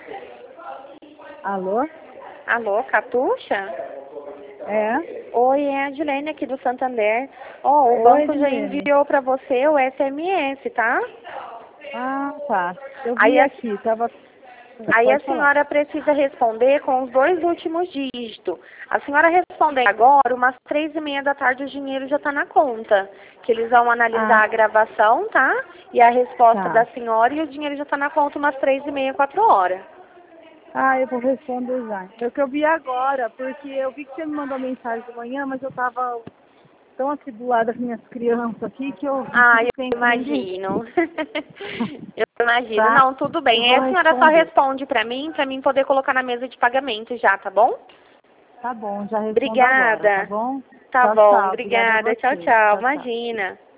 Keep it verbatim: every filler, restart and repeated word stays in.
Alô? Alô, Catuxa? É? Oi, é a Dilene aqui do Santander. Ó, o Oi, banco já Dilene. enviou para você o S M S, tá? Ah, tá. Eu vi Aí a, aqui, tava... aí a Pode falar. senhora precisa responder com os dois últimos dígitos. A senhora responder agora, umas três e meia da tarde, o dinheiro já está na conta. Que eles vão analisar Ah, a gravação, tá? E a resposta da tá. senhora e o dinheiro já está na conta umas três e meia, quatro horas. Ah, eu vou responder já. É que eu vi agora, porque eu vi que você me mandou mensagem de manhã, mas eu tava tão atribulada com minhas crianças aqui que eu não Ah, tive eu tempo nem de... imagino. Eu imagino. Tá? Não, tudo Eu bem. vou Aí a senhora só responder. responde pra mim, pra mim poder colocar na mesa de pagamento já, tá bom? Tá bom, já respondo agora, tá Obrigada. bom? Tá Tchau, bom, tchau. Obrigada a obrigada. Tchau, você. tchau. Tchau, tchau. Imagina.